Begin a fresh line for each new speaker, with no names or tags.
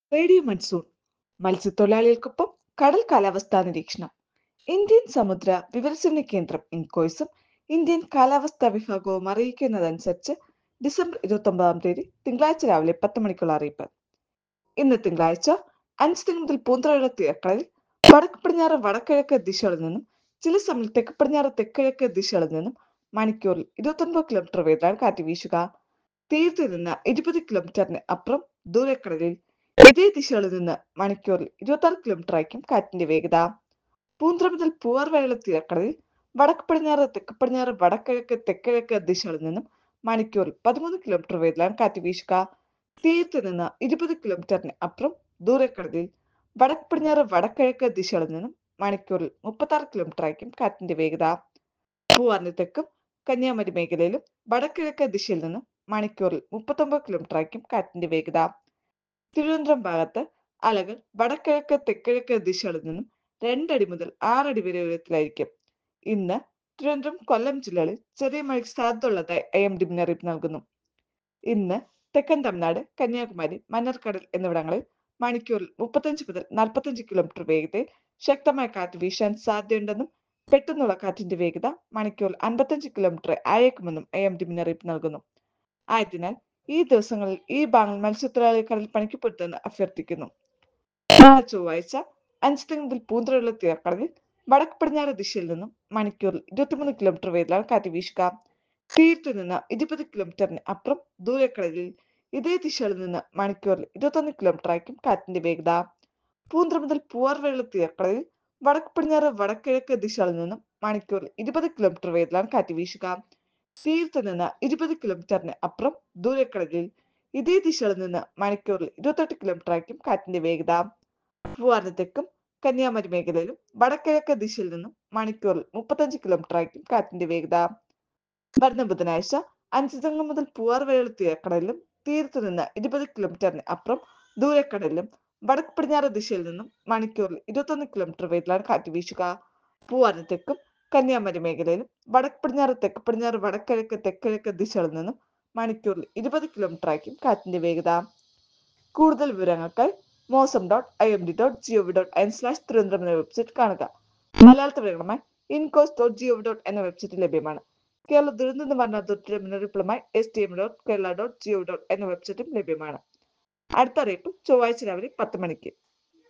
Radio monsoon മത്സ്യത്തൊഴിലാളികൾക്കൊപ്പം കടൽ കാലാവസ്ഥാ നിരീക്ഷണം. ഇന്ത്യൻ സമുദ്ര വിവരസേവന കേന്ദ്രം ഇൻകോയ്സും ഇന്ത്യൻ കാലാവസ്ഥാ വിഭാഗവും അറിയിക്കുന്നതനുസരിച്ച് ഡിസംബർ 29 തിങ്കളാഴ്ച രാവിലെ 10 മണിക്കുള്ള അറിയിപ്പ്. ഇന്ന് തിങ്കളാഴ്ച 5 മുതൽ പൂന്തറയുള്ള തീരക്കടലിൽ വടക്ക് പടിഞ്ഞാറ് വടക്കിഴക്ക് ദിശകളിൽ നിന്നും ചില സമയം തെക്ക് പടിഞ്ഞാറ് തെക്കിഴക്ക് ദിശകളിൽ നിന്നും മണിക്കൂറിൽ 29 കിലോമീറ്റർ വേഗത്തിലാണ് കാറ്റ് വീശുക. തീരത്ത് നിന്ന് 20 കിലോമീറ്ററിന് അപ്പുറം ദൂരക്കടലിൽ ഇതേ ദിശകളിൽ നിന്ന് മണിക്കൂറിൽ 26 കിലോമീറ്റർ ആയിരിക്കും കാറ്റിന്റെ വേഗത. പൂന്തറ മുതൽ പൂവാർ വരെയുള്ള തീരക്കടലിൽ വടക്ക് പടിഞ്ഞാറ് തെക്ക് പടിഞ്ഞാറ് വടക്കിഴക്ക് തെക്കിഴക്ക് ദിശകളിൽ നിന്നും മണിക്കൂറിൽ 13 കിലോമീറ്റർ വേഗത്തിലാണ് കാറ്റ് വീശുക. തീരത്ത് നിന്ന് 20 കിലോമീറ്ററിന് അപ്പുറം ദൂരക്കടലിൽ വടക്ക് പടിഞ്ഞാറ് വടക്കിഴക്ക് ദിശകളിൽ നിന്നും മണിക്കൂറിൽ 36 കിലോമീറ്റർ ആയിരിക്കും കാറ്റിന്റെ വേഗത. പൂവാറിന് തെക്കും കന്യാകുമാരി മേഖലയിലും വടക്കിഴക്ക് ദിശയിൽ നിന്നും മണിക്കൂറിൽ 39 കിലോമീറ്റർ ആയിരിക്കും കാറ്റിന്റെ വേഗത. തിരുവനന്തപുരം ഭാഗത്ത് അലകൾ വടക്കിഴക്ക് തെക്കിഴക്ക് ദിശകളിൽ നിന്നും 2 അടി മുതൽ 6 അടി വരെ ഉയരത്തിലായിരിക്കും. ഇന്ന് തിരുവനന്തപുരം കൊല്ലം ജില്ലകളിൽ ചെറിയ മഴയ്ക്ക് സാധ്യതയുള്ളതായി IMD മുന്നറിയിപ്പ് നൽകുന്നു. ഇന്ന് തെക്കൻ തമിഴ്നാട്, കന്യാകുമാരി, മന്നാർക്കടൽ എന്നിവിടങ്ങളിൽ മണിക്കൂറിൽ 35 മുതൽ 45 കിലോമീറ്റർ വേഗതയിൽ ശക്തമായ കാറ്റ് വീശാൻ സാധ്യതയുണ്ടെന്നും പെട്ടെന്നുള്ള കാറ്റിന്റെ വേഗത മണിക്കൂറിൽ 55 കിലോമീറ്റർ ആയേക്കുമെന്നും IMD മുന്നറിയിപ്പ് നൽകുന്നു. ആയതിനാൽ ഈ ദിവസങ്ങളിൽ ഈ ഭാഗങ്ങൾ മത്സ്യത്തൊഴിലാളി കടൽ പണിക്ക് പൊരുതെന്ന് അഭ്യർത്ഥിക്കുന്നു. നാളെ ചൊവ്വാഴ്ച 5 മുതൽ പൂന്തറയുള്ള തീരക്കടലിൽ വടക്ക് പടിഞ്ഞാറ് ദിശയിൽ നിന്നും മണിക്കൂറിൽ 23 കിലോമീറ്റർ വേഗത്തിലാണ് കാറ്റ് വീശുക. തീരത്തു നിന്ന് 20 കിലോമീറ്ററിന് അപ്പുറം ദൂരക്കടലിൽ ഇതേ ദിശയിൽ നിന്ന് മണിക്കൂറിൽ 21 കിലോമീറ്റർ ആയിരിക്കും കാറ്റിന്റെ വേഗത. പൂന്തറ മുതൽ പൂവാർ വരെയുള്ള തീരക്കടലിൽ വടക്ക് പടിഞ്ഞാറ് വടക്കിഴക്ക് ദിശകളിൽ നിന്നും മണിക്കൂറിൽ 20 കിലോമീറ്റർ വേഗത്തിലാണ് കാറ്റ് വീശുക. തീരത്ത് നിന്ന് 20 കിലോമീറ്ററിന് അപ്പുറം ദൂരക്കടലിൽ ഇതേ ദിശയിൽ നിന്ന് മണിക്കൂറിൽ 28 കിലോമീറ്റർ ആയിരിക്കും കാറ്റിന്റെ വേഗത. പൂവാറിന് തെക്കും കന്യാകുമാരി മേഖലയിലും വടക്കിഴക്ക് ദിശയിൽ നിന്നും മണിക്കൂറിൽ 35 കിലോമീറ്റർ ആയിരിക്കും കാറ്റിന്റെ വേഗത. വരുന്ന ബുധനാഴ്ച 5 മുതൽ പൂവാർ വരെയുള്ള തീരക്കടലിലും തീരത്ത് നിന്ന് 20 കിലോമീറ്ററിന് അപ്പുറം ദൂരക്കടലിലും വടക്ക് പടിഞ്ഞാറ് ദിശയിൽ നിന്നും മണിക്കൂറിൽ 21 കിലോമീറ്റർ വേഗത്തിലാണ് കാറ്റ് വീശുക. പൂവാറിന് തെക്കും കന്യാകുമാരി മേഖലയിലും വടക്ക് പടിഞ്ഞാറ് തെക്ക് പടിഞ്ഞാറ് വടക്കിഴക്ക് തെക്കിഴക്ക് ദിശകളിൽ നിന്നും മണിക്കൂറിൽ 20 കിലോമീറ്റർ ആയിരിക്കും കാറ്റിന്റെ വേഗത. കൂടുതൽ വിവരങ്ങൾക്കായി mosam.imd.gov.in/തിരുവനന്തപുരം എന്ന വെബ്സൈറ്റ് കാണുക. മലയാളത്തിൽ വിവരങ്ങളുമായി incos.gov. എന്ന വെബ്സൈറ്റ് ലഭ്യമാണ്. കേരള ദുരന്ത നിവാരണ അതോറിറ്റിയുടെ മുന്നറിയിപ്പുകളുമായി stm.kerala.gov. എന്ന വെബ്സൈറ്റും ലഭ്യമാണ്. അടുത്ത അറിയിപ്പ് ചൊവ്വാഴ്ച രാവിലെ 10 മണിക്ക്.